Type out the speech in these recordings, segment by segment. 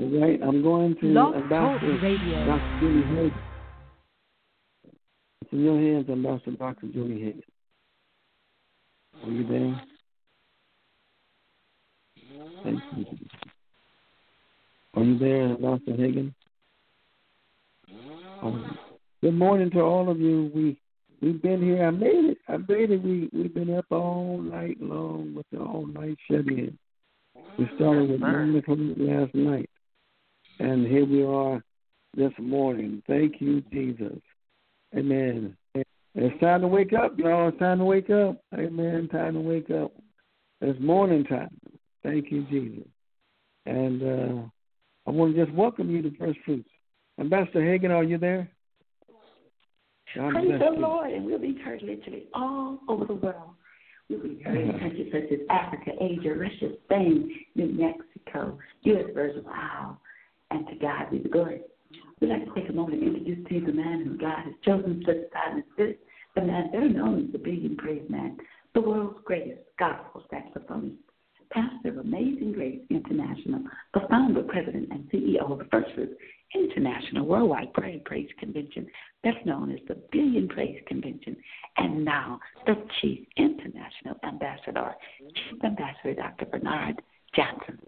right, I'm going to Ambassador Dr. Julie Higgins. It's in your hands, Ambassador Dr. Julie Higgins. Are you there? Thank you. Are you there, Ambassador Higgins? Good morning to all of you. We've been here. I made it. We've been up all night long with the all-night shut-in. We started with 9 o'clock last night, and here we are this morning. Thank you, Jesus. Amen. It's time to wake up, y'all. It's time to wake up. Amen. Time to wake up. It's morning time. Thank you, Jesus. And I want to just welcome you to First Fruits. Ambassador Hagan, are you there? Praise the Lord, and we'll be heard literally all over the world. We'll be heard in countries such as Africa, Asia, Russia, Spain, New Mexico, U.S. Virgin Islands, and to God be the glory. We'd like to take a moment and introduce to you the man who God has chosen such a time as this, the man better known as the Billion Praise Man, the world's greatest gospel saxophonist, pastor of Amazing Grace International, the founder, president, and CEO of the First Fruits International Worldwide Prayer and Praise Convention, that's known as the Billion Praise Convention, and now the Chief International Ambassador, Chief Ambassador Dr. Bernard Johnson.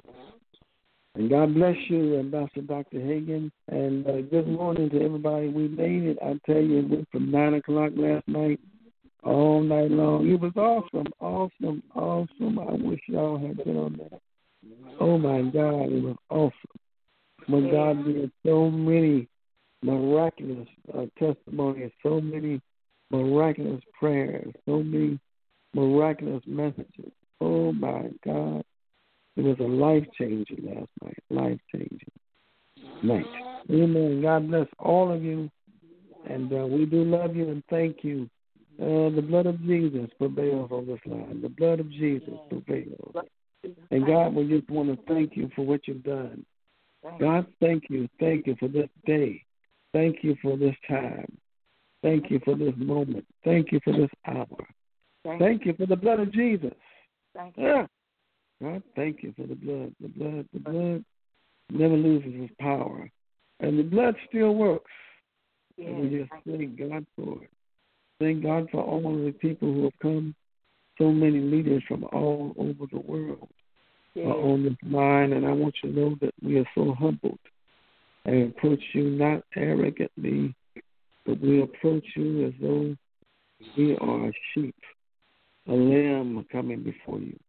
And God bless you, Ambassador Dr. Hagan, and good morning to everybody. We made it. I tell you, it went from 9 o'clock last night all night long. It was awesome. I wish y'all had been on that. Oh, my God, it was awesome. When God did so many miraculous testimonies, so many miraculous prayers, so many miraculous messages. Oh, my God. It was a life-changing last night, life-changing night. Amen. God bless all of you, and we do love you and thank you. The blood of Jesus prevails on this line. The blood of Jesus prevails. And God, we just want to thank you for what you've done. God, thank you. Thank you for this day. Thank you for this time. Thank you for this moment. Thank you for this hour. Thank you for the blood of Jesus. Thank you. God, thank you for the blood. The blood never loses its power. And the blood still works. Yes. And we just thank God for it. Thank God for all of the people who have come, so many leaders from all over the world are on this line. And I want you to know that we are so humbled and approach you not arrogantly, but we approach you as though we are a sheep, a lamb coming before you.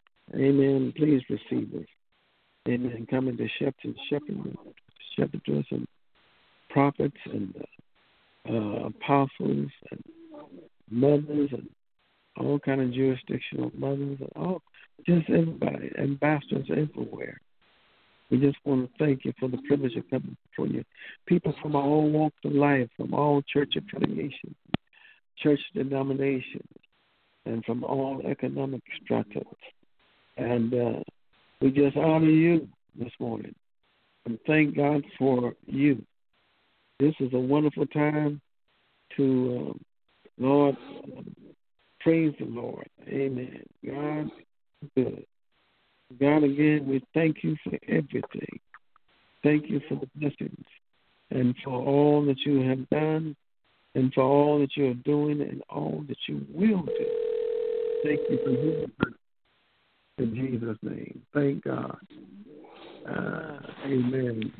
Amen. Please receive us. Amen. Coming to shepherdess and prophets and apostles and mothers and all kind of jurisdictional mothers and all, just everybody, ambassadors everywhere. We just want to thank you for the privilege of coming before you. People from all walks of life, from all church affiliations, church denominations, and from all economic stratas. And we just honor you this morning and thank God for you. This is a wonderful time to, Lord, praise the Lord. Amen. God is good. God, again, we thank you for everything. Thank you for the blessings and for all that you have done and for all that you are doing and all that you will do. Thank you for you. In Jesus' name. Thank God. Amen.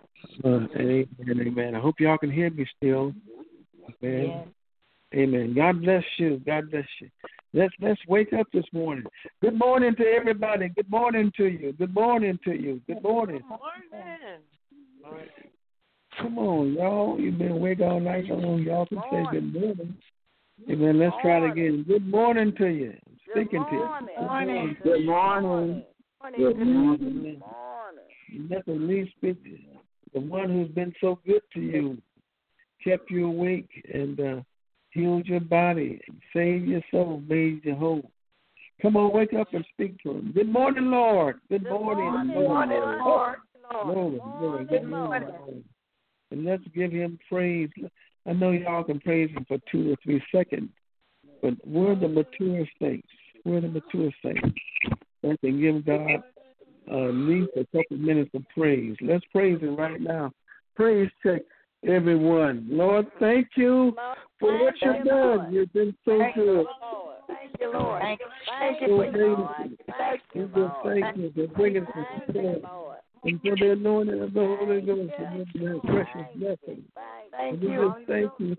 Amen. I hope y'all can hear me still. Amen. Yeah. Amen. God bless you. God bless you. Let's wake up this morning. Good morning to everybody. Good morning to you. Good morning to you. Good morning. Good morning. All right. Come on, y'all. You've been awake all night. Come on, y'all can say good morning. Amen. Let's try it again. Good morning to you. I'm speaking to you. Good morning. Good morning. Good morning. Let the least speak to the one who's been so good to you, kept you awake and healed your body, saved your soul, made you whole. Come on, wake up and speak to him. Good morning, Lord. Good morning, Lord. Good morning. And let's give him praise. I know y'all can praise him for 2 or 3 seconds, but we're the mature saints. We're the mature saints that can give God needs a couple minutes of praise. Let's praise Him right now. Praise check, everyone. Lord, thank you for what you've done. You've been so good. Thank you, Lord. Thank you, Lord. Thank you for bringing us to the and for the anointing of the Holy Ghost and your precious blessing. Thank you. Thank you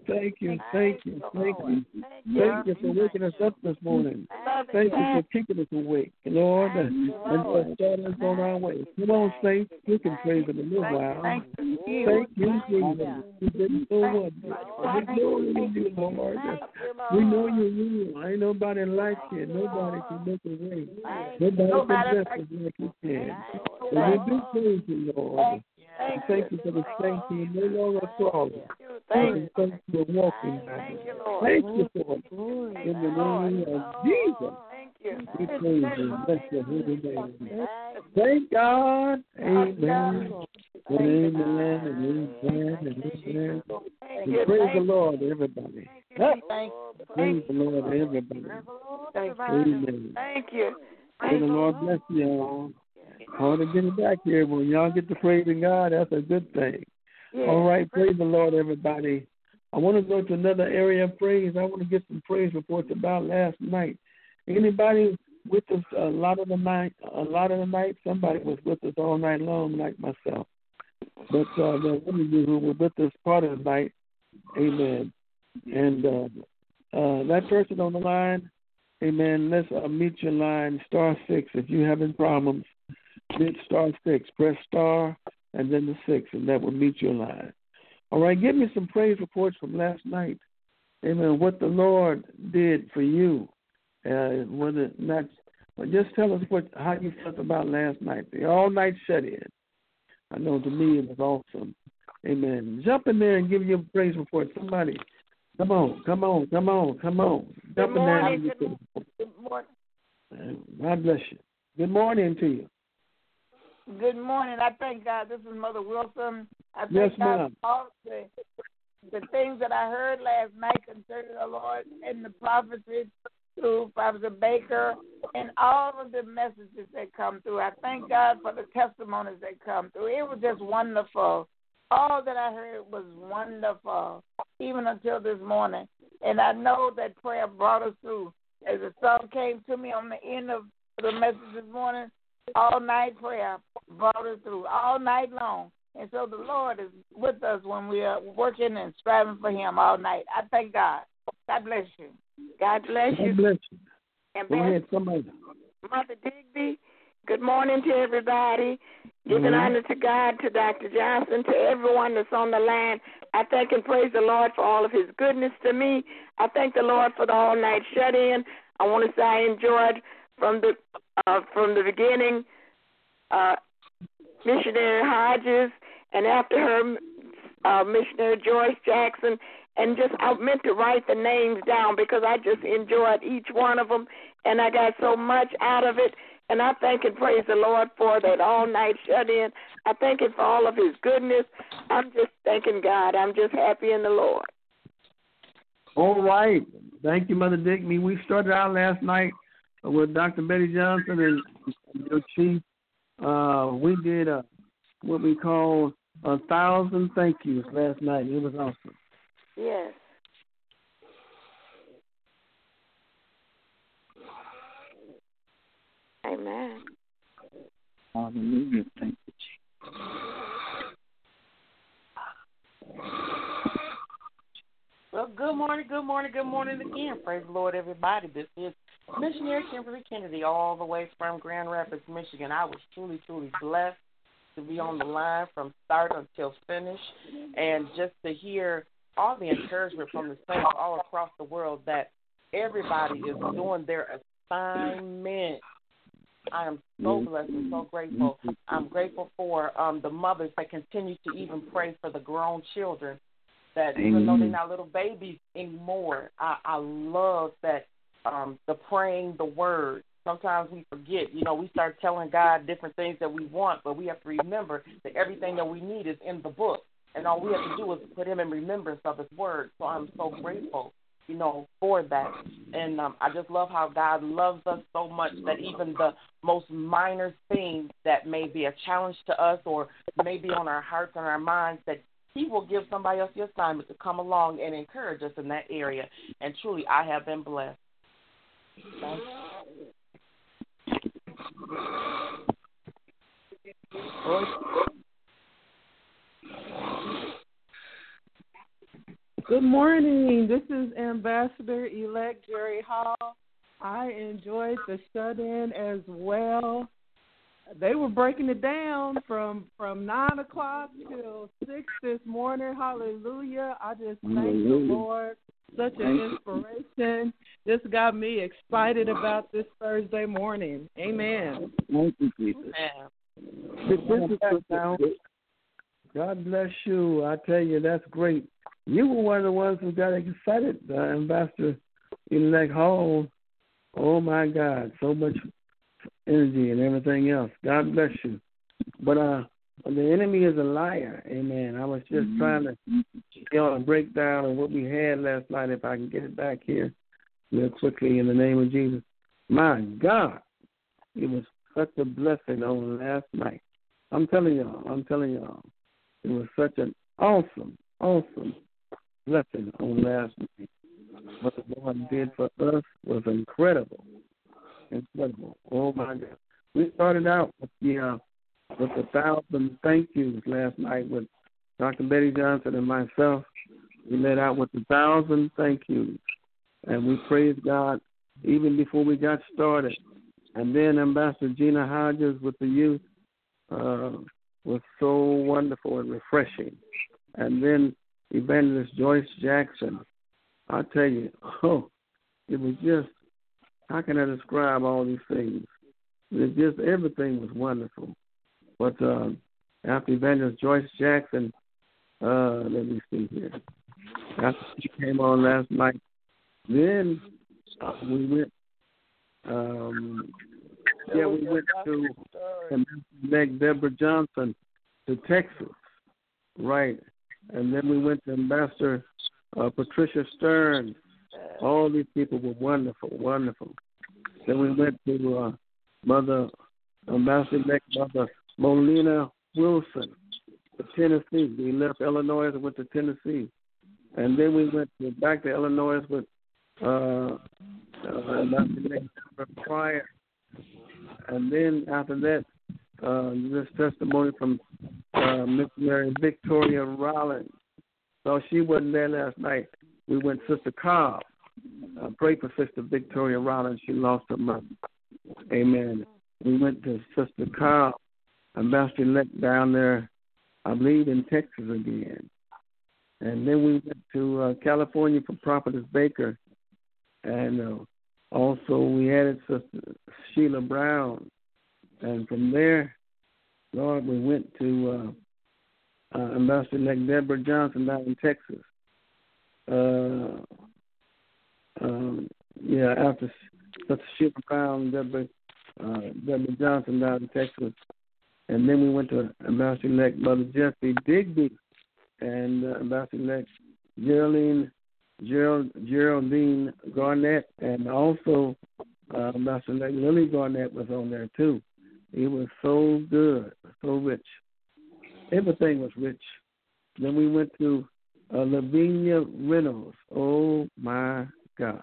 for waking us up this morning. Thank you for keeping us awake, Lord, and for starting us on our way. Come on, saints, you can praise Him a little while. Thank you, Jesus. You've been so good. We know you, Lord. We know you rule. Ain't nobody like you. Nobody can make a way. Nobody can bless us like you can. And we do praise you, Lord. Thank you for the strength you no longer crawling. Thank you for walking back. Thank you for it. In the name of Jesus. We praise you. Bless your holy name. Thank God. Amen. Amen. Amen. And praise the Lord, everybody. Praise the Lord, everybody. Amen. Thank you. May the Lord bless you all. Hard to get it back here. When y'all get to praising God, that's a good thing. Yeah. All right, praise the Lord, everybody. I want to go to another area of praise. I want to get some praise reports about last night. Anybody with us a lot of the night? Somebody was with us all night long, like myself. But there are one of you who were with us part of the night. Amen. And that person on the line, amen, let's mute your line, *6. If you're having problems, hit *6. Press star and then the 6, and that will meet your line. All right, give me some praise reports from last night. Amen. What the Lord did for you. Just tell us how you felt about last night. The all-night shut-in. I know to me it was awesome. Amen. Jump in there and give your praise report. Somebody, come on. Jump in there and give your praise report. God bless you. Good morning to you. Good morning. I thank God. This is Mother Wilson. I thank yes, God ma'am. for all the things that I heard last night concerning the Lord and the prophecies through Prophet Baker and all of the messages that come through. I thank God for the testimonies that come through. It was just wonderful. All that I heard was wonderful, even until this morning. And I know that prayer brought us through. As the song came to me on the end of the message this morning, all night prayer brought us through, all night long. And so the Lord is with us when we are working and striving for Him all night. I thank God. God bless you. God bless you. God bless you. And go ahead, somebody. Mother Digby, good morning to everybody. Giving honor to God, to Dr. Johnson, to everyone that's on the line. I thank and praise the Lord for all of His goodness to me. I thank the Lord for the all-night shut-in. I want to say I enjoyed from the beginning, Missionary Hodges, and after her, Missionary Joyce Jackson, and I meant to write the names down because I just enjoyed each one of them, and I got so much out of it, and I thank and praise the Lord for that all-night shut-in. I thank Him for all of His goodness. I'm just thanking God. I'm just happy in the Lord. All right. Thank you, Mother Digby. We started out last night with Dr. Betty Johnson and your chief. We did what we call 1,000 thank yous last night. It was awesome. Yes. Amen. Hallelujah. Thank you, Jesus. Well, good morning again. Praise the Lord, everybody. This is Missionary Kimberly Kennedy, all the way from Grand Rapids, Michigan. I was truly, truly blessed to be on the line from start until finish, and just to hear all the encouragement from the saints all across the world that everybody is doing their assignment. I am so blessed and so grateful. I'm grateful for the mothers that continue to even pray for the grown children, that even though they're not little babies anymore, I love that the praying the word. Sometimes we forget, we start telling God different things that we want, but we have to remember that everything that we need is in the book, and all we have to do is put Him in remembrance of His word. So I'm so grateful for that. And I just love how God loves us so much that even the most minor things that may be a challenge to us or may be on our hearts and our minds, that He will give somebody else the assignment to come along and encourage us in that area. And truly, I have been blessed. Thank you. Good morning. This is Ambassador-elect Jerry Hall. I enjoyed the shut-in as well. They were breaking it down from 9 o'clock till 6 this morning. Hallelujah. I just thank the Lord. Such an inspiration. This got me excited about this Thursday morning. Amen. Thank you, Jesus. God bless you. I tell you, that's great. You were one of the ones who got excited, Ambassador-elect Hall. Oh, my God, so much energy and everything else. God bless you. But the enemy is a liar, amen. I was just trying to get on a breakdown of what we had last night, if I can get it back here real quickly in the name of Jesus. My God, it was such a blessing on last night. I'm telling y'all, it was such an awesome blessing on last night. What the Lord did for us was incredible. Oh, my God. We started out with the 1,000 thank yous last night with Dr. Betty Johnson and myself. We led out with 1,000 thank yous. And we praised God even before we got started. And then Ambassador Gina Hodges with the youth was so wonderful and refreshing. And then Evangelist Joyce Jackson. I tell you, it was just, how can I describe all these things? It just, everything was wonderful. But after Evangelist Joyce Jackson, let me see here. After she came on last night, then we went to elect Deborah Johnson to Texas, right? And then we went to Ambassador Patricia Stearns. All these people were wonderful. Then we went to Ambassador-elect Mother Molina Wilson to Tennessee. We left Illinois and went to Tennessee. And then we went back to Illinois with Ambassador Pryor. And then after that, this testimony from missionary Victoria Rollins. So she wasn't there last night. We went Sister Cobb. Pray for Sister Victoria Rollins. She lost her mother. Amen. We went to Sister Cobb, Ambassador-elect down there, I believe in Texas again. And then we went to California for Prophetess Baker. And also we added Sister Sheila Brown. And from there, Lord, we went to Ambassador-elect Deborah Johnson down in Texas. After Sister Sheila Brown, Deborah Johnson down in Texas. And then we went to Ambassador-elect Mother Jessie Digby and Ambassador-elect Geraldine Garnett, and also Ambassador-elect Lily Garnett was on there too. It was so good, so rich. Everything was rich. Then we went to Lavinia Reynolds. Oh, my God.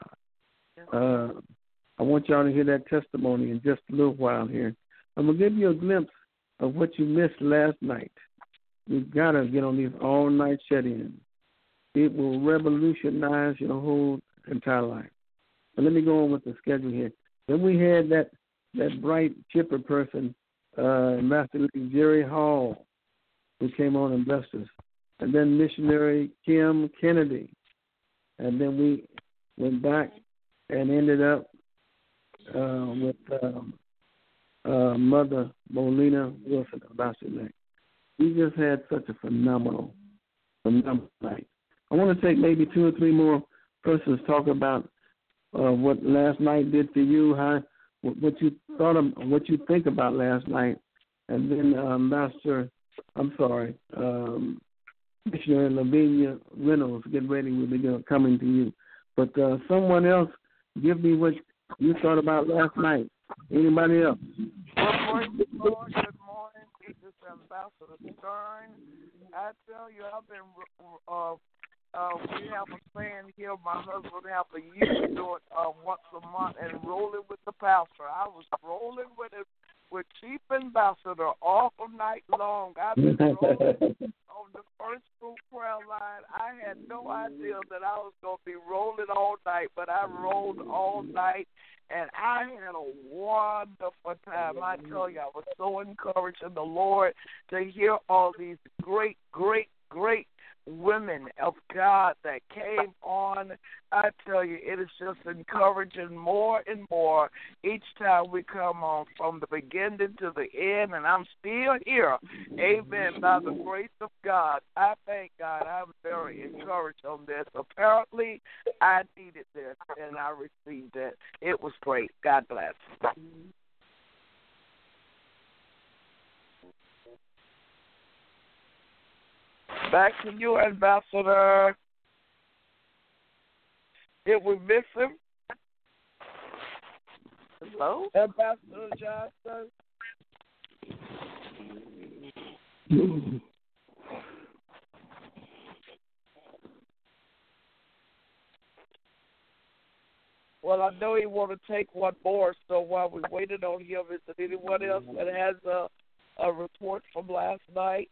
I want y'all to hear that testimony in just a little while here. I'm going to give you a glimpse of what you missed last night. You've got to get on these all-night shut-ins. It will revolutionize your whole entire life. But let me go on with the schedule here. Then we had that bright, chipper person, Master Jerry Hall, who came on and blessed us. And then missionary Kim Kennedy. And then we went back and ended up with Mother Molina Wilson, Ambassador-elect. We just had such a phenomenal night. I want to take maybe 2 or 3 more persons talk about what last night did for you, what you thought of, what you think about last night, and then Missionary Lavinia Reynolds, get ready, we'll be coming to you. But someone else, give me what you thought about last night. Anybody else? Good morning. This is Ambassador Stern. I tell you, I've been, we have a saying here, my husband have a year do it once a month and rolling with the pastor. I was rolling with it with Chief Ambassador all night long. I've been rolling on the first group prayer line. I had no idea that I was going to be rolling all night, but I rolled all night, and I had a wonderful time. I tell you, I was so encouraged in the Lord to hear all these great women of God that came on. I tell you, it is just encouraging more and more each time we come on, from the beginning to the end, and I'm still here. Amen. By the grace of God, I thank God. I'm very encouraged on this. Apparently, I needed this, and I received it. It was great. God bless. Back to you, Ambassador. Did we miss him? Hello? Ambassador Johnson? Well, I know he want to take one more, so while we waited on him, is there anyone else that has a report from last night?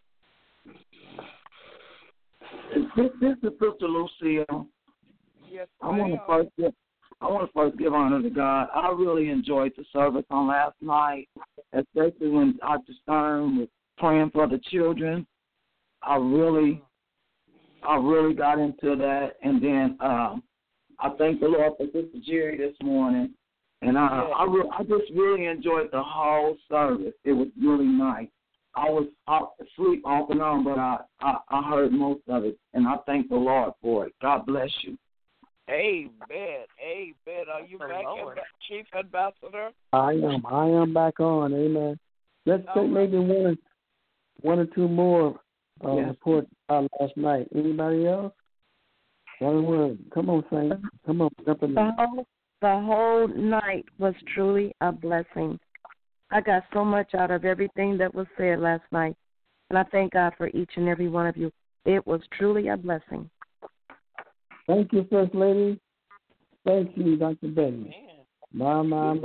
This is Sister Lucille. Yes, I want to first give honor to God. I really enjoyed the service on last night, especially when Dr. Stern was praying for the children. I really got into that, and then I thank the Lord for Sister Jerry this morning, and I just really enjoyed the whole service. It was really nice. I was asleep off and on, but I heard most of it, and I thank the Lord for it. God bless you. Amen. Are you back, Chief Ambassador? I am back on. Amen. Let's take maybe one or two more reports out last night. Anybody else? One word. Come on, Saint. Come on. The whole night was truly a blessing. I got so much out of everything that was said last night, and I thank God for each and every one of you. It was truly a blessing. Thank you, First Lady. Thank you, Dr. Betty. My.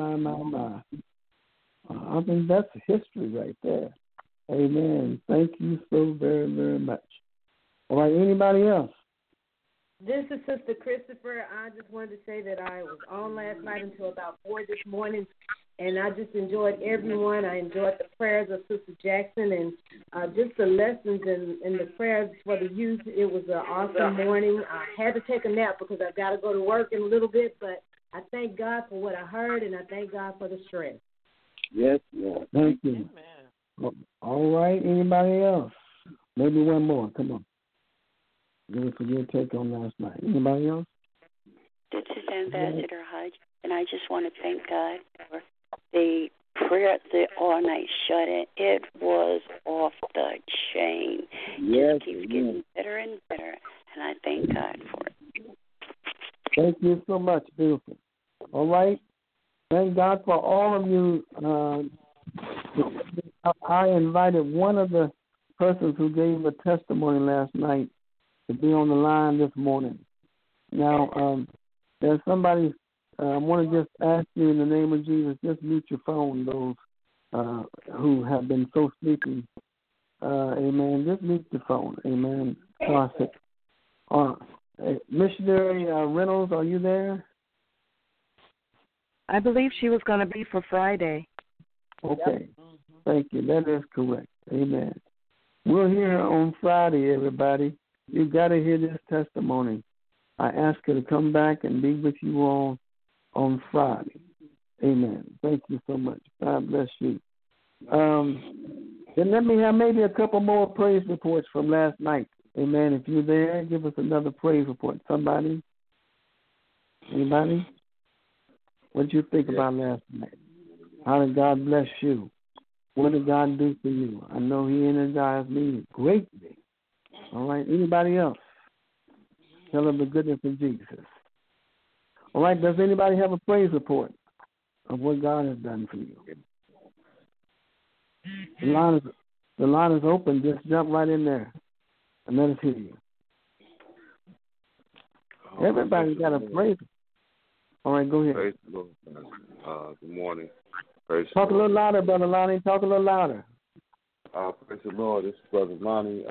I think that's history right there. Amen. Thank you so very, very much. All right, anybody else? This is Sister Christopher. I just wanted to say that I was on last night until about 4 this morning, and I just enjoyed everyone. I enjoyed the prayers of Sister Jackson and just the lessons and the prayers for the youth. It was an awesome morning. I had to take a nap because I've got to go to work in a little bit, but I thank God for what I heard, and I thank God for the strength. Yes, Lord. Thank you. Amen. All right, anybody else? Maybe one more. Come on. Give us a good take on last night. Anybody else? This is Ambassador Hodge, and I just want to thank God for the prayer, the all-night shut-in. It was off the chain. Yes, it keeps getting better and better, and I thank God for it. Thank you so much, beautiful. All right. Thank God for all of you. I invited one of the persons who gave a testimony last night to be on the line this morning. Now, there's somebody, I want to just ask you in the name of Jesus, just mute your phone, those who have been so sleepy. Amen. Just mute your phone. Amen. Missionary Reynolds, are you there? I believe she was going to be for Friday. Okay. Thank you. That is correct. Amen. We're here on Friday, everybody. You've got to hear this testimony. I ask her to come back and be with you all on Friday. Amen. Thank you so much. God bless you. Then let me have maybe a couple more praise reports from last night. Amen. If you're there, give us another praise report. Somebody? Anybody? What did you think about last night? How did God bless you? What did God do for you? I know He energized me greatly. All right. Anybody else? Tell them the goodness of Jesus. All right, does anybody have a praise report of what God has done for you? The line is open. Just jump right in there and let us hear you. Everybody got a praise. All right, go ahead. Praise the Lord. Good morning. Talk a little louder, Brother Lonnie. Talk a little louder. Praise the Lord. This is Brother Lonnie.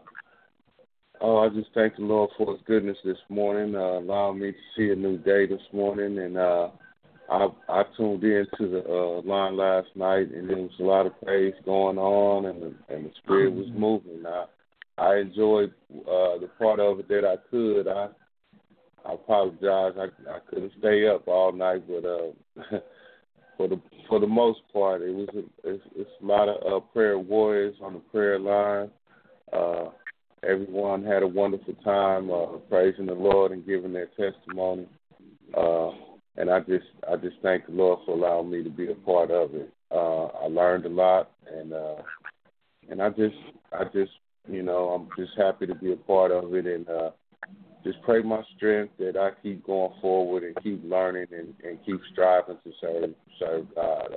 I just thank the Lord for His goodness this morning, allowing me to see a new day this morning. And I tuned in to the line last night, and there was a lot of praise going on, and the Spirit was moving. I enjoyed the part of it that I could. I apologize. I couldn't stay up all night, but for the most part, it's a lot of prayer warriors on the prayer line. Everyone had a wonderful time praising the Lord and giving their testimony. And I just thank the Lord for allowing me to be a part of it. I learned a lot, and I just I'm just happy to be a part of it, and just pray my strength that I keep going forward and keep learning and keep striving to serve God.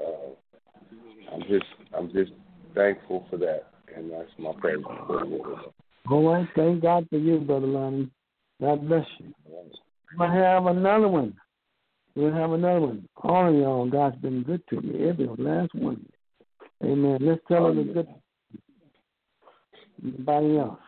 I'm just thankful for that, and that's my praise. All right, thank God for you, Brother Lonnie. God bless you. We'll have another one. All of y'all, God's been good to me. Every last one. Amen. Let's tell them the good. Anybody else?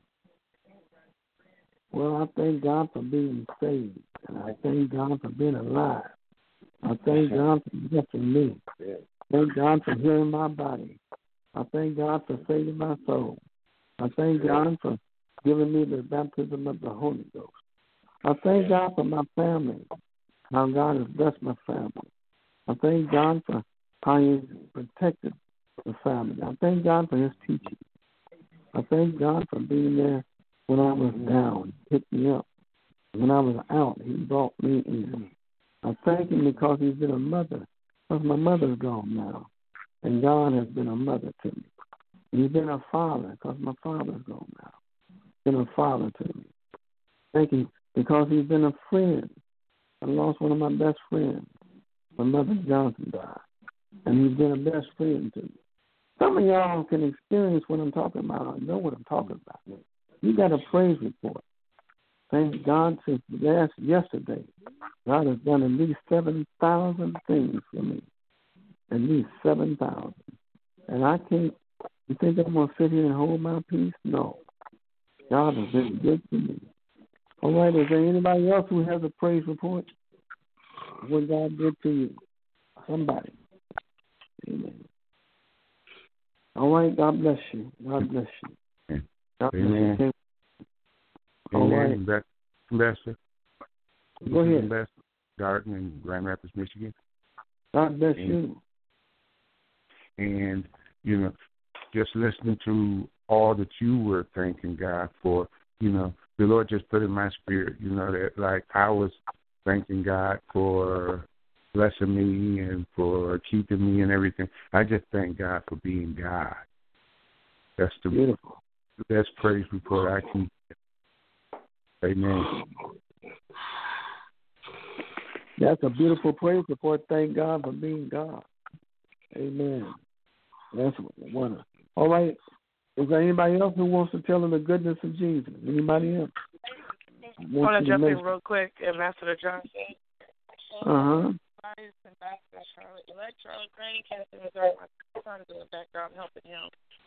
Well, I thank God for being saved, and I thank God for being alive. I thank God for blessing me. Thank God for healing my body. I thank God for saving my soul. I thank God for giving me the baptism of the Holy Ghost. I thank God for my family, how God has blessed my family. I thank God for how He's protected the family. I thank God for His teaching. I thank God for being there when I was down. He picked me up. When I was out, He brought me in. I thank Him because He's been a mother, because my mother's gone now. And God has been a mother to me. He's been a father because my father's gone now. Been a father to me. Thank Him because He's been a friend. I lost one of my best friends. My mother Johnson died. And He's been a best friend to me. Some of y'all can experience what I'm talking about. I know what I'm talking about. You got a praise report. Thank God since yesterday, God has done at least 7,000 things for me. At least 7,000. And I can't, you think I'm going to sit here and hold my peace? No. God has been good to me. All right, is there anybody else who has a praise report? What God did to you? Somebody. Amen. All right, God bless you. God bless you. God bless Amen. you. All Amen. right. Ambassador. Go ahead. Ambassador Garden in Grand Rapids, Michigan. God bless you. And, just listening to all that you were thanking God for, the Lord just put in my spirit, that like I was thanking God for blessing me and for keeping me and everything. I just thank God for being God. That's the beautiful. Best praise report I can get. Amen. That's a beautiful praise report. Thank God for being God. Amen. That's wonderful. All right. Is there anybody else who wants to tell them the goodness of Jesus? Anybody else? I want to jump in real quick, Ambassador Johnson. Ambassador Charlotte, Charlotte Granny, Kansas, Missouri. My son is in the background helping him.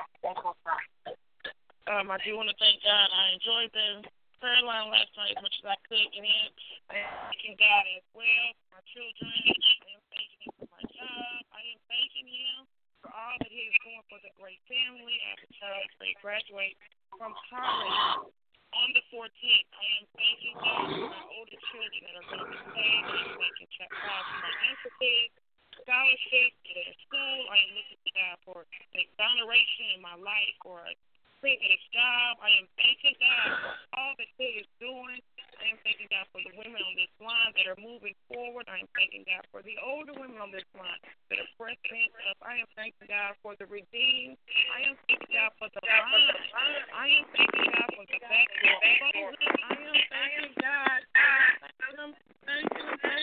I do want to thank God. I enjoyed the prayer line last night as much as I could, and I am thanking God as well for my children. I am thanking Him for my job. I am thanking Him for all that He is doing for the great family. I have a child to graduate from college on the 14th. I am thanking God for my older children that are going to be saved. I am thanking God for my emphasis, scholarship to their school. I am looking to God for an exoneration in my life or a privileged job. I am thanking God for all that He is doing. I am thanking God for the women on this line that are moving forward. I am thanking God for the older women on this line that are pressing up. I am thanking God for the redeemed. I am thanking God for the line. I am thanking God for the backdoor closing. I am thanking God. Thank you.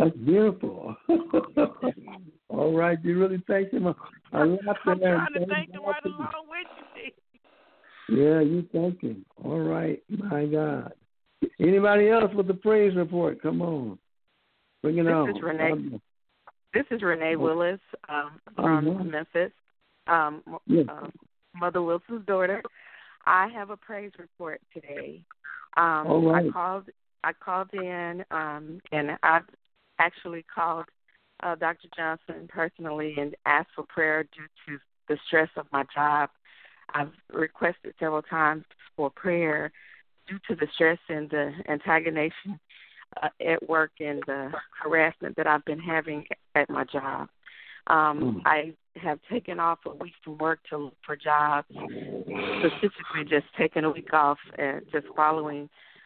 That's beautiful. All right, you really thank him. I'm trying to thank him right along with you. Yeah, you thank him. All right, my God. Anybody else with the praise report? Come on. Bring it on. This is Renee Willis from Memphis, Mother Wilson's daughter. I have a praise report today. All right. I called in, and I actually called Dr. Johnson personally and asked for prayer due to the stress of my job. I've requested several times for prayer due to the stress and the antagonization at work and the harassment that I've been having at my job. I have taken off a week from work to look for jobs, specifically just taking a week off and just following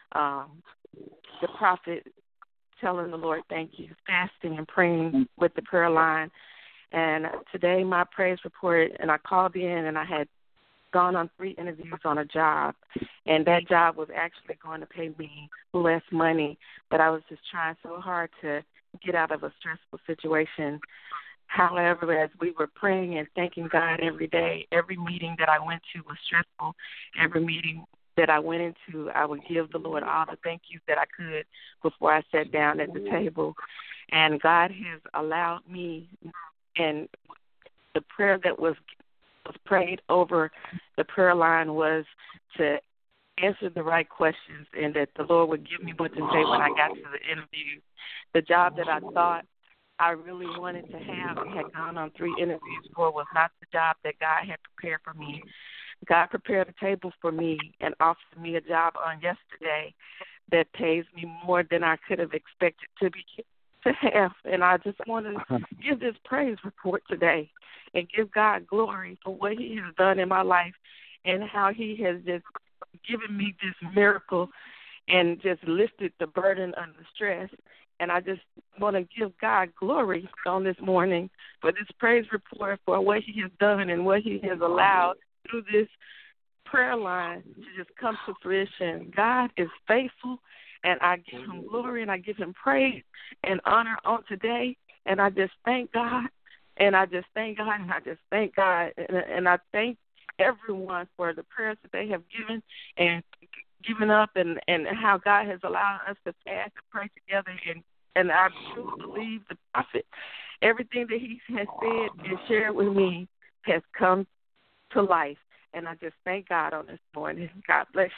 the prophet, telling the Lord thank you, fasting and praying with the prayer line. And today my praise report, and I called in and I had gone on 3 interviews on a job, and that job was actually going to pay me less money, but I was just trying so hard to get out of a stressful situation. However, as we were praying and thanking God every day, every meeting that I went to was stressful. Every meeting that I went into, I would give the Lord all the thank yous that I could before I sat down at the table. And God has allowed me, and the prayer that was prayed over the prayer line was to answer the right questions, and that the Lord would give me what to say when I got to the interview. The job that I thought I really wanted to have and had gone on 3 interviews for was not the job that God had prepared for me. God prepared a table for me and offered me a job on yesterday that pays me more than I could have expected to have. And I just want to give this praise report today and give God glory for what he has done in my life and how he has just given me this miracle and just lifted the burden of the stress. And I just want to give God glory on this morning for this praise report, for what he has done and what he has allowed through this prayer line to just come to fruition. God is faithful, and I give him glory, and I give him praise and honor on today. And I just thank God, and I just thank God, and I just thank God. And I thank everyone for the prayers that they have given and given up, and how God has allowed us to fast and pray together. And I truly believe the prophet, everything that he has said and shared with me has come to life. And I just thank God on this morning. God bless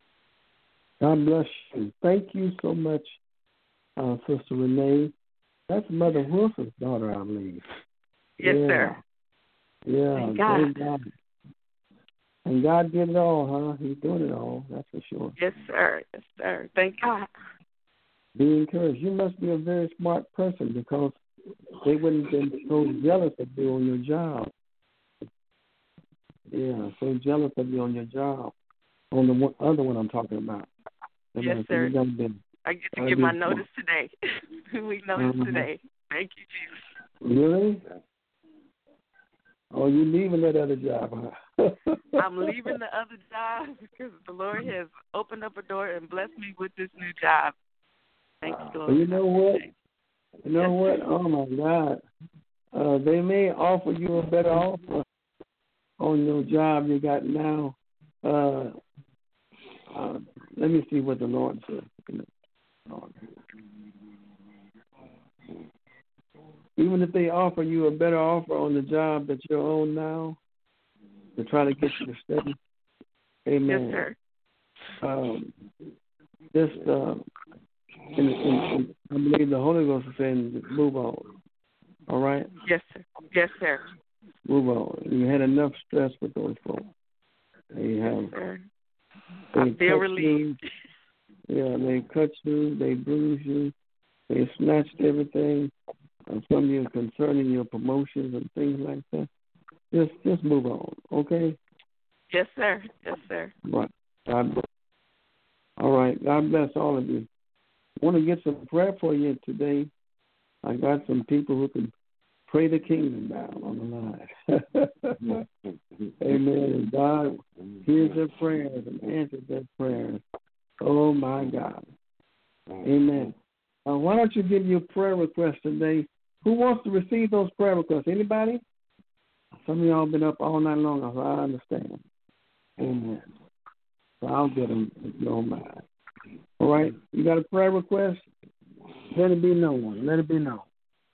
you. God bless you. Thank you so much, Sister Renee. That's Mother Wilson's daughter, I believe. Yes, sir. Yeah, thank God. God. And God did it all, huh? He's doing it all, that's for sure. Yes, sir. Yes, sir. Thank God. Be encouraged. You must be a very smart person, because they wouldn't have been so jealous of you on your job. Yeah, so jealous of you on your job. On the other one I'm talking about. Yes, sir. I get to give my notice today. We notice today. Thank you, Jesus. Really? Oh, you leaving that other job, huh? I'm leaving the other job because the Lord has opened up a door and blessed me with this new job. Thank you, Lord. You know what? You know what? Oh, my God. They may offer you a better offer on your job you got now. Let me see what the Lord says. Even if they offer you a better offer on the job that you're on now, to try to get you to stay. Amen. Yes, sir. I believe the Holy Ghost is saying, move on. All right? Yes, sir. Yes, sir. Move on. You had enough stress with those folks. They have. Yes, sir. I feel relieved. Yeah, they cut you, they bruised you, they snatched everything from you concerning your promotions and things like that. Just move on, okay? Yes, sir. Yes, sir. Right. God bless. All right. God bless all of you. I want to get some prayer for you today. I got some people who can pray the kingdom down on the line. Amen. And God hears their prayers and answers their prayers. Oh, my God. Amen. why don't you give your prayer request today? Who wants to receive those prayer requests? Anybody? Some of y'all been up all night long, so I understand. Amen. So I'll get them if you don't mind. All right? You got a prayer request? Let it be known. Let it be known.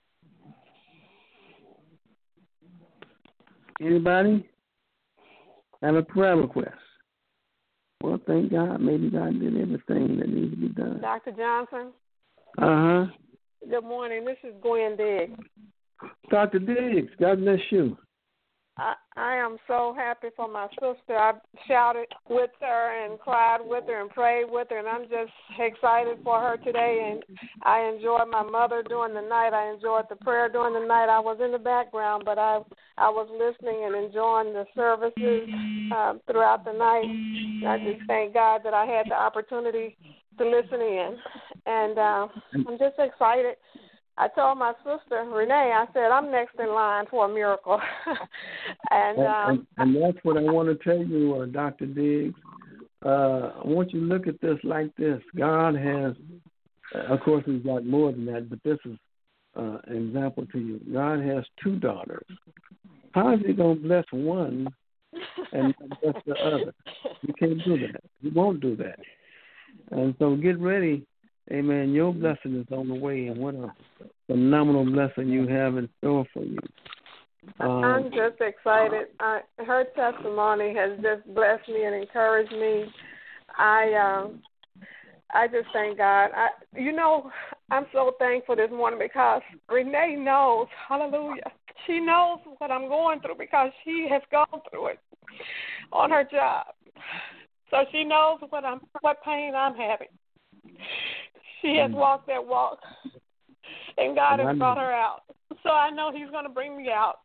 Anybody have a prayer request? Well, thank God. Maybe God did everything that needs to be done. Dr. Johnson? Uh-huh. Good morning. This is Gwen Diggs. Dr. Diggs, God bless you. I am so happy for my sister. I shouted with her and cried with her and prayed with her, and I'm just excited for her today. And I enjoyed my mother during the night. I enjoyed the prayer during the night. I was in the background, but I was listening and enjoying the services throughout the night. I just thank God that I had the opportunity to listen in. And I'm just excited. I told my sister, Renee, I said, I'm next in line for a miracle. and that's what I want to tell you, Dr. Diggs. I want you to look at this like this. God has, of course, he's got more than that, but this is an example to you. God has 2 daughters. How is he going to bless one and not bless the other? You can't do that. He won't do that. And so get ready. Amen. Your blessing is on the way, and what a phenomenal blessing you have in store for you. I'm just excited. Her testimony has just blessed me and encouraged me. I just thank God. I'm so thankful this morning because Renee knows, hallelujah, she knows what I'm going through because she has gone through it on her job. So she knows what pain I'm having. She has walked that walk, and God has brought her out. So I know he's going to bring me out.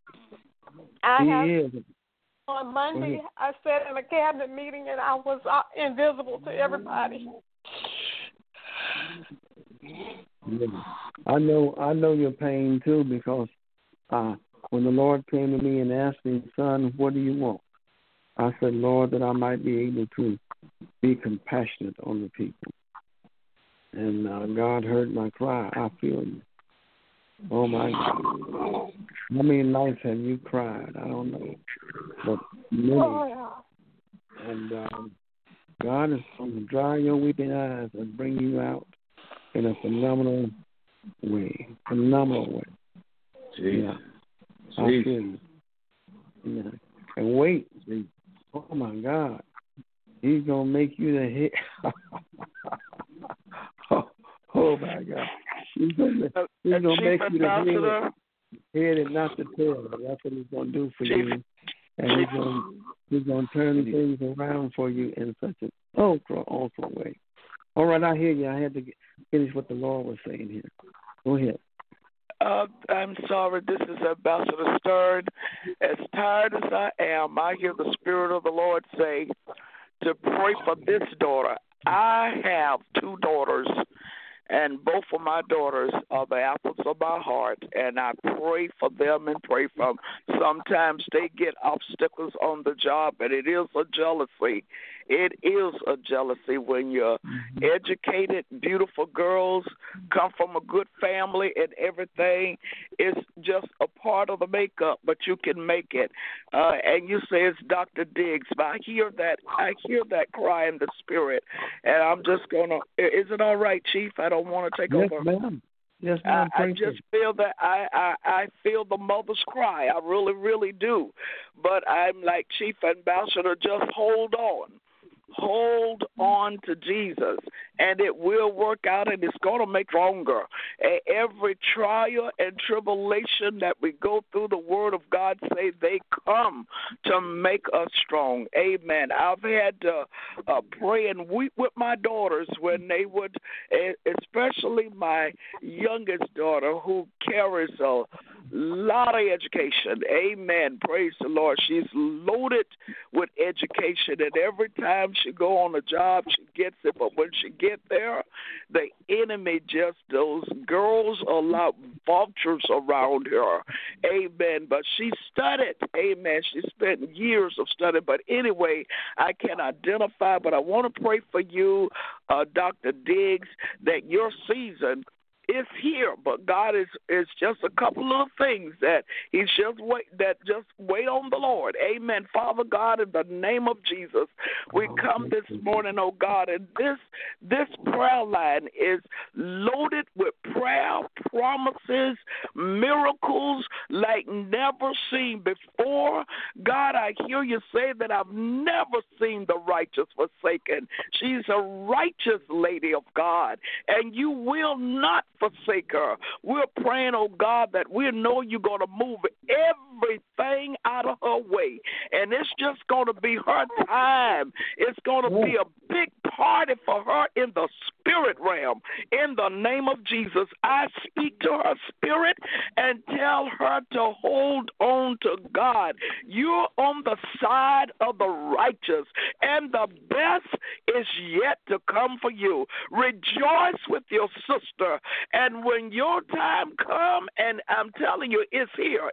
On Monday, I sat in a cabinet meeting, and I was invisible to everybody. I know your pain, too, because when the Lord came to me and asked me, son, what do you want? I said, Lord, that I might be able to be compassionate on the people. And God heard my cry. I feel you. Oh, my God. How many nights have you cried? I don't know. But many. Oh, yeah. And God is going to dry your weeping eyes and bring you out in a phenomenal way. Phenomenal way. Jeez. Yeah. I feel you. Yeah. And wait. Oh, my God. He's going to make you the head. Oh, my God. He's going to make you the head and not the tail. That's what he's going to do for you. And he's going to turn things around for you in such an ultra way. All right, I hear you. I had to finish what the Lord was saying here. Go ahead. I'm sorry, this is Ambassador Stern. As tired as I am, I hear the Spirit of the Lord say to pray for this daughter. I have 2 daughters, and both of my daughters are the apples of my heart, and I pray for them and pray for them. Sometimes they get obstacles on the job, and it is a jealousy. It is a jealousy when you're educated, beautiful girls, come from a good family and everything. It's just a part of the makeup, but you can make it. And you say it's Dr. Diggs, but I hear that cry in the spirit, and I'm just going to, is it all right, Chief? I don't want to take over. Ma'am. Yes, ma'am. I just feel that I feel the mother's cry. I really, really do. But I'm like Chief Ambassador, just hold on. Hold on to Jesus, and it will work out, and it's going to make stronger. Every trial and tribulation that we go through, the Word of God say they come to make us strong. Amen. I've had to pray and weep with my daughters when they would, especially my youngest daughter who carries a lot of education. Amen. Praise the Lord. She's loaded with education, and every time she go on a job, she gets it. But when she get there, the enemy those girls are like vultures around her. Amen. But she studied. Amen. She spent years of studying. But anyway, I can identify, but I want to pray for you, Dr. Diggs, that your season is here, but God is just a couple of things that He's just wait on the Lord. Amen. Father God, in the name of Jesus, we come this morning, oh God, and this prayer line is loaded with prayer, promises, miracles like never seen before. God, I hear you say that I've never seen the righteous forsaken. She's a righteous lady of God, and you will not forsake her. We're praying, oh God, that we know you're going to move everything out of her way, and it's just going to be her time. It's going to be a big party for her in the spirit realm. In the name of Jesus, I speak to her spirit and tell her to hold on to God. You're on the side of the righteous, and the best is yet to come for you. Rejoice with your sister, and when your time comes, and I'm telling you, it's here.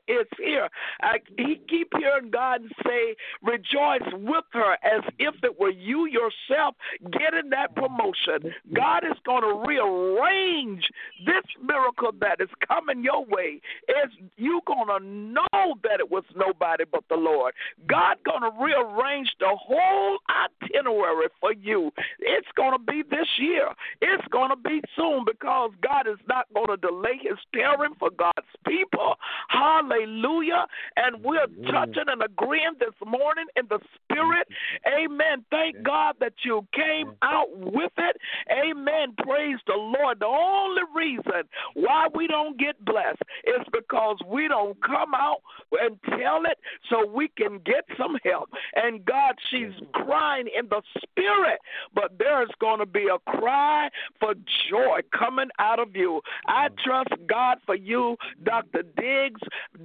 He keep hearing God say, rejoice with her as if it were you yourself getting that promotion. God is going to rearrange this miracle that is coming your way. You're going to know that it was nobody but the Lord. God going to rearrange the whole itinerary for you. It's going to be this year. It's going to be soon, because God is not going to delay His tearing for God's people. Hallelujah. And we're touching and agreeing this morning in the spirit. Amen. Thank God that you came out with it. Amen. Praise the Lord. The only reason why we don't get blessed is because we don't come out and tell it so we can get some help. And God, she's crying in the spirit, but there's going to be a cry for joy coming out of you. I trust God for you, Dr. Diggs.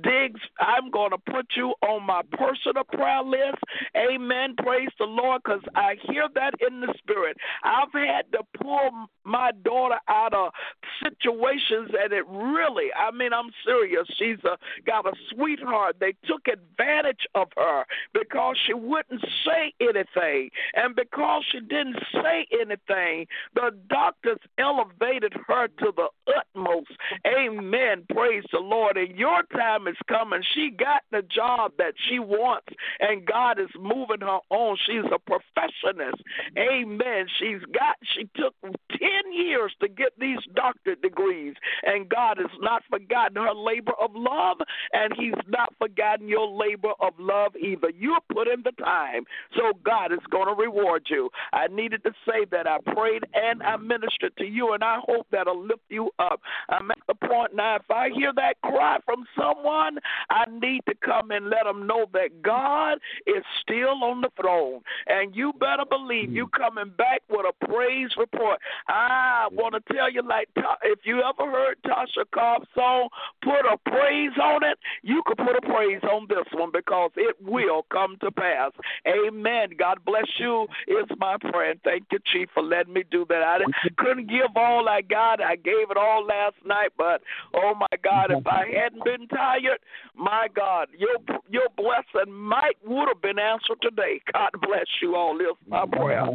I'm going to put you on my personal prayer list. Amen. Praise the Lord, because I hear that in the spirit. I've had to pull my daughter out of situations, and it really, I'm serious. She's got a sweetheart. They took advantage of her because she wouldn't say anything. And because she didn't say anything, the doctors elevated her to the utmost. Amen. Praise the Lord. And your time is coming. She got the job that she wants, and God is moving her on. She's a professionist. Amen. She took 10 years to get these doctorate degrees, and God has not forgotten her labor of love, and He's not forgotten your labor of love either. You put in the time, so God is going to reward you. I needed to say that. I prayed and I ministered to you, and I hope that'll lift you up. I'm at the point now, if I hear that cry from someone, I need to come and let them know that God is still on the throne, and you better believe you coming back with a praise report. I want to tell you, like, if you ever heard Tasha Cobb's song, put a praise on it, you could put a praise on this one, because it will come to pass. Amen. God bless you is my prayer. And thank you, Chief, for letting me do that. I couldn't give all I got. I gave it all last night, but, oh, my God, if I hadn't been tired, my God, your blessing would have been answered today. God bless you all. This is my prayer.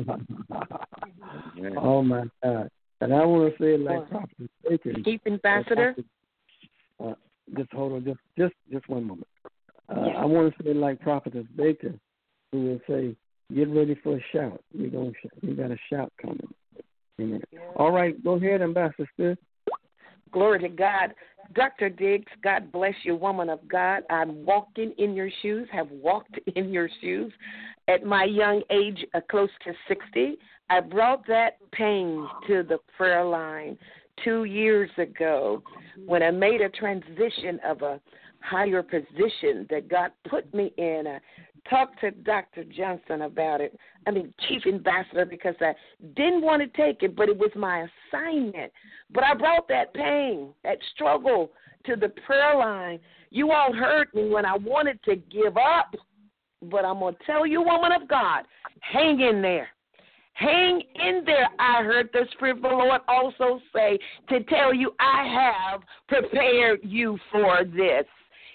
Oh, my God. And I want to say it like Prophet Baker. Chief Ambassador? Just hold on. Just one moment. I want to say it like Prophetess Baker, who will say, get ready for a shout. You got a shout coming. Amen. All right, go ahead, Ambassador Smith. Glory to God. Dr. Diggs, God bless you, woman of God. I'm walking in your shoes, have walked in your shoes. At my young age, close to 60, I brought that pain to the prayer line 2 years ago when I made a transition of a higher position that God put me in. I talked to Dr. Johnson about it, Chief Ambassador, because I didn't want to take it, but it was my assignment. But I brought that pain, that struggle to the prayer line. You all heard me when I wanted to give up, but I'm going to tell you, woman of God, hang in there. Hang in there. I heard the Spirit of the Lord also say to tell you, I have prepared you for this.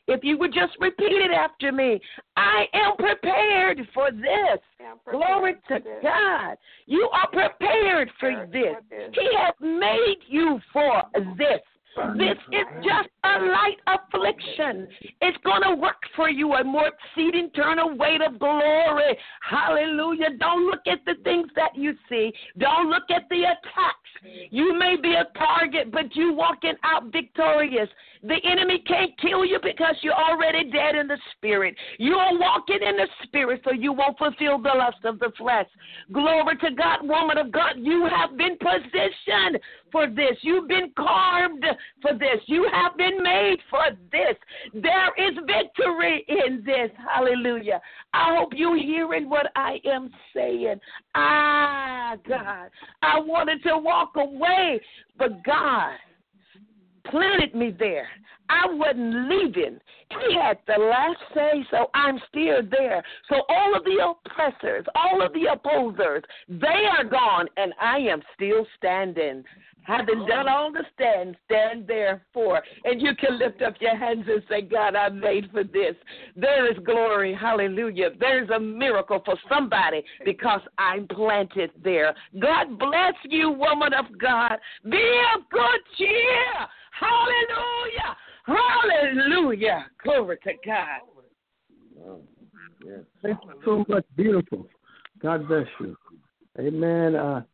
If you would just repeat it after me. I am prepared for this. Glory to God. You are prepared for this. He has made you for this. This is just a light affliction. It's going to work for you, a more exceeding eternal weight of glory. Hallelujah. Don't look at the things that you see. Don't look at the attacks. You may be a target, but you walking out victorious. The enemy can't kill you because you're already dead in the spirit. You are walking in the spirit, so you won't fulfill the lust of the flesh. Glory to God, woman of God. You have been positioned for this. You've been carved for this. You have been made for this. There is victory in this. Hallelujah. I hope you're hearing what I am saying. God, I wanted to walk away, but God planted me there. I wasn't leaving. He had the last say, so I'm still there. So all of the oppressors, all of the opposers, they are gone, and I am still standing. Having done all the stand therefore. And you can lift up your hands and say, God, I'm made for this. There is glory. Hallelujah. There's a miracle for somebody because I'm planted there. God bless you, woman of God. Be of good cheer. Hallelujah. Hallelujah. Glory to God. Oh, yes. Thank you so much. Beautiful. God bless you. Amen.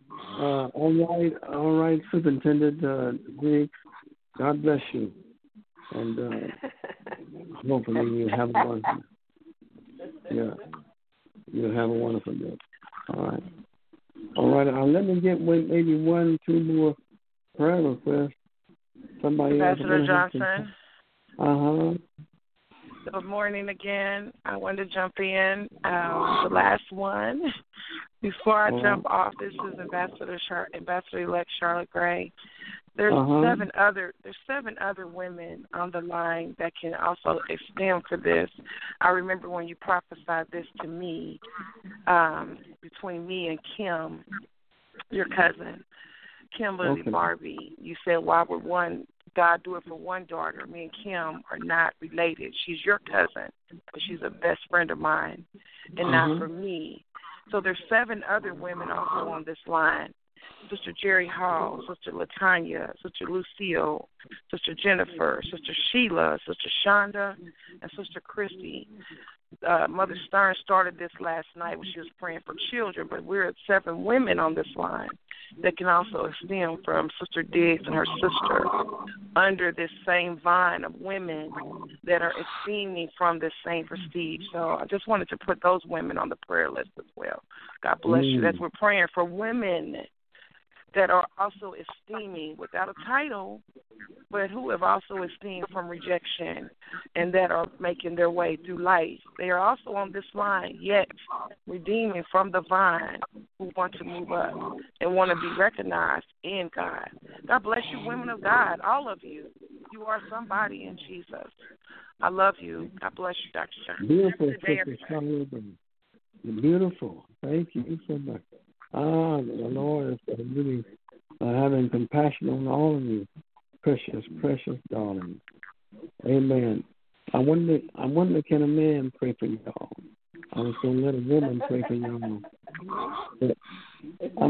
All right, Superintendent Griggs. God bless you. And hopefully you have a wonderful you'll have a wonderful day. All right. Let me get maybe 1, 2 more prayer requests. Somebody Ambassador Johnson. Good morning again. I wanted to jump in. The last one. Before I jump off, this is Ambassador-elect Charlotte Gray. There's 7 other women on the line that can also extend for this. I remember when you prophesied this to me, between me and Kim, your cousin, Kimberly Barbie. You said, why would God do it for one daughter? Me and Kim are not related. She's your cousin, but she's a best friend of mine, and not for me. So there's 7 other women also on this line. Sister Jerry Hall, Sister Latanya, Sister Lucille, Sister Jennifer, Sister Sheila, Sister Shonda, and Sister Christy. Mother Stern started this last night when she was praying for children, but we're at 7 women on this line that can also extend from Sister Diggs and her sister under this same vine of women that are extending from this same prestige. So I just wanted to put those women on the prayer list as well. God bless you. That's we're praying for women that are also esteeming without a title, but who have also esteemed from rejection and that are making their way through life. They are also on this line, yet redeeming from the vine, who want to move up and want to be recognized in God. God bless you, women of God, all of you. You are somebody in Jesus. I love you. God bless you, Dr. Johnson. Beautiful, Sister Charlotte. Beautiful. Thank you so much. The Lord is really having compassion on all of you, precious, precious darlings. Amen. I wonder, can a man pray for y'all? I was going to let a woman pray for y'all. But, let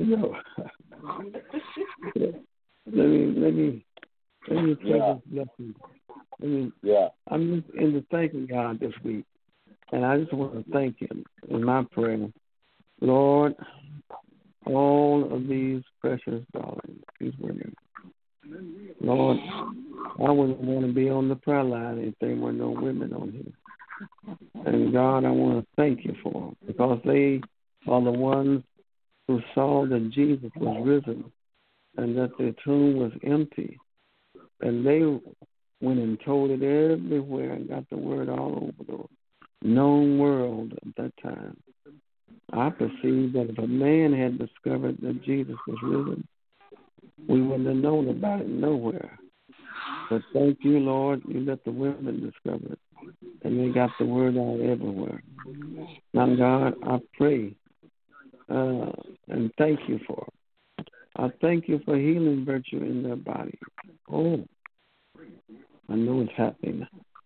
me pray this blessing. I'm just into thanking God this week, and I just want to thank Him in my prayer. Lord, all of these precious darlings, these women. Lord, I wouldn't want to be on the prayer line if there were no women on here. And God, I want to thank you for them because they are the ones who saw that Jesus was risen and that the tomb was empty. And they went and told it everywhere and got the word all over the known world at that time. I perceive that if a man had discovered that Jesus was risen, we wouldn't have known about it nowhere. But thank you, Lord, you let the women discover it, and they got the word out everywhere. Now, God, I pray and thank you for it. I thank you for healing virtue in their body. Oh, I know it's happening.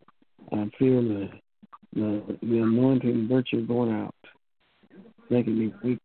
I feel the anointing virtue going out, making me weak